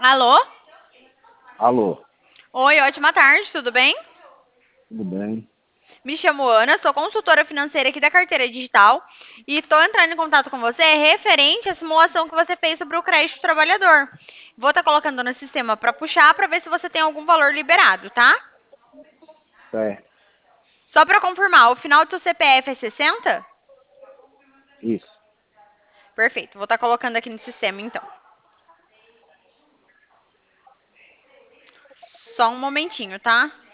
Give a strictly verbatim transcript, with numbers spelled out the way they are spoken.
Alô? Alô, Oi, ótima tarde, tudo bem? tudo bem? Me chamo Ana, sou consultora financeira aqui da Carteira Digital e estou entrando em contato com você referente à simulação que você fez sobre o crédito trabalhador. Vou estar colocando no sistema para puxar para ver se você tem algum valor liberado, tá? É, Só para confirmar, o final do seu C P F é sessenta? isso. Perfeito, vou estar colocando aqui no sistema então. Só um momentinho, tá?